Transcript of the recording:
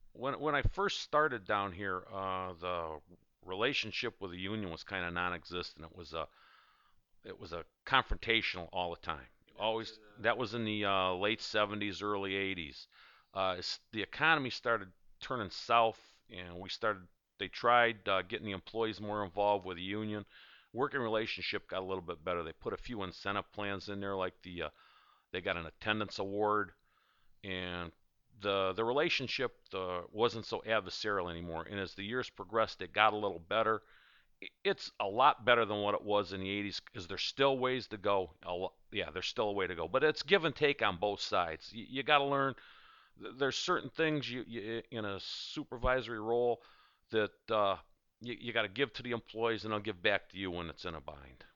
when I first started down here, the relationship with the union was kind of non-existent. It was a confrontational all the time. That was Always. in That was in the late '70s, early '80s. The economy started turning south, and we started. They tried getting the employees more involved with the union. Working relationship got a little bit better. They put a few incentive plans in there, like they got an attendance award, and the relationship wasn't so adversarial anymore. And as the years progressed, it got a little better. It's a lot better than what it was in the '80s because there's still ways to go. Yeah, there's still a way to go, but it's give and take on both sides. You got to learn. There's certain things you in a supervisory role that you got to give to the employees, and they'll give back to you when it's in a bind.